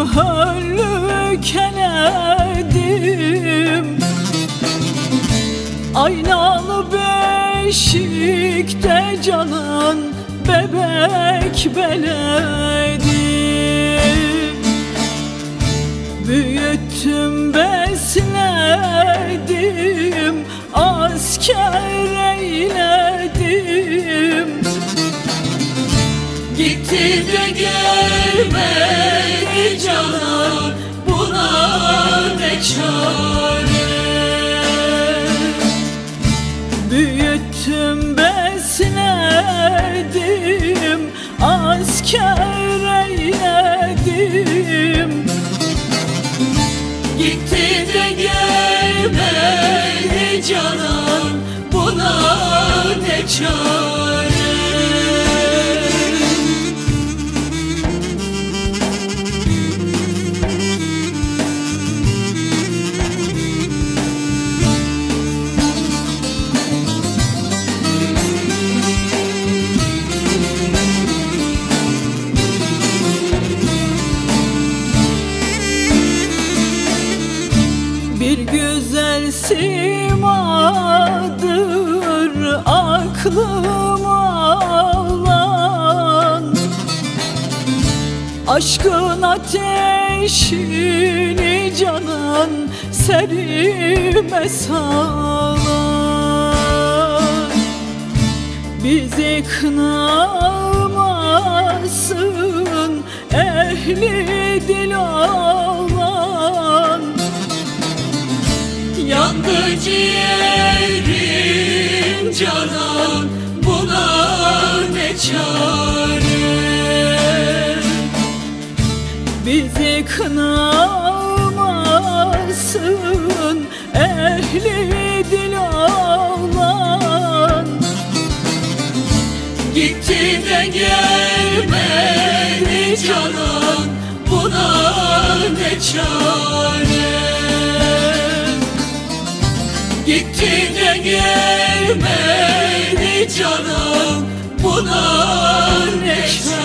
höllük eledim, aynalı beşikte canan bebek beledim. Büyüttüm besledim, asker eyledim. Gitti de gelmedi canan, buna ne çare? Büyüttüm besledim, asker eyledim. Gitti de gelmedi canan, buna ne çare? Bir güzel simadır aklıma alan, aşkın ateşini canan serime salan. Bizi kınamasın ehli dil olan, yandı ciğerim canan, buna ne çare? Bizi kınamasın ehli dil olan, gitti de gelmedi canan, buna ne çare? Gitti de gelmedi canan, buna ne çare?